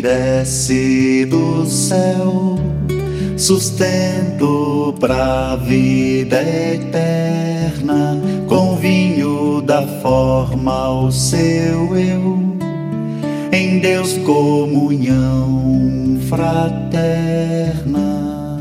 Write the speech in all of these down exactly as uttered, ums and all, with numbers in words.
desce do céu, sustento pra vida eterna, com vinho dá forma ao seu eu, em Deus comunhão fraterna.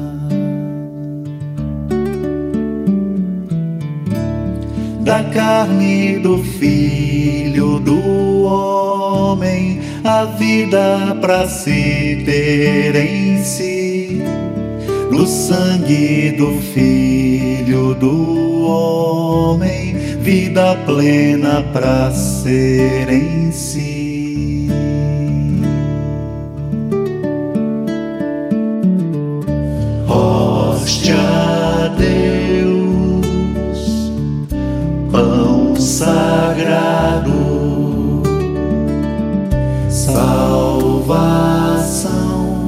Da carne do Filho do homem, a vida pra se ter em si, do sangue do Filho do homem, vida plena pra ser em si. Hóstia a Deus, pão sagrado, salvação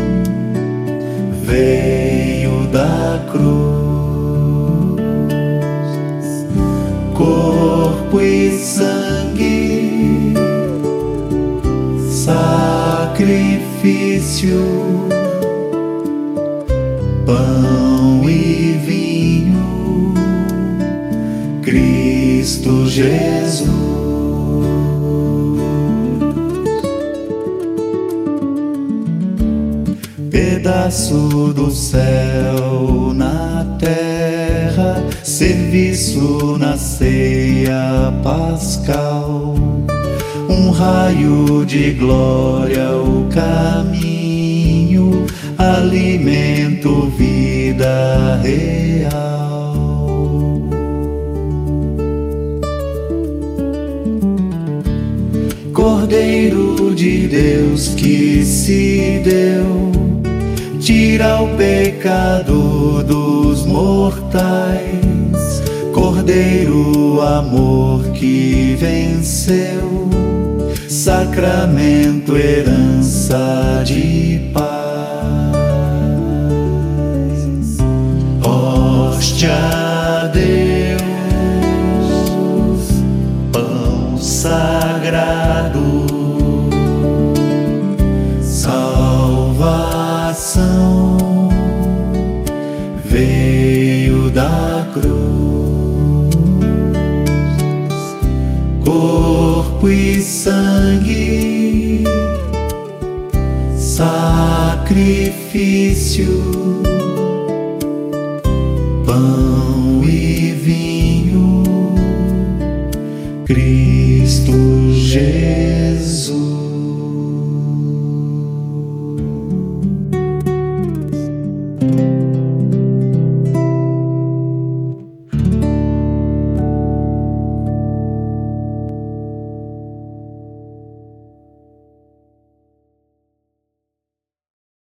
veio da cruz, corpo e sangue, sacrifício, pão e vinho, Cristo Jesus. Pedaço do céu na terra, serviço na ceia pascal, um raio de glória, o caminho, alimento, vida real. Cordeiro de Deus que se deu, tira o pecado dos mortais, Cordeiro, amor que venceu, sacramento, herança de paz. Hóstia a Deus, pão sagrado, salvação veio da cruz, corpo e sangue, sacrifício, pão e vinho, Cristo Jesus.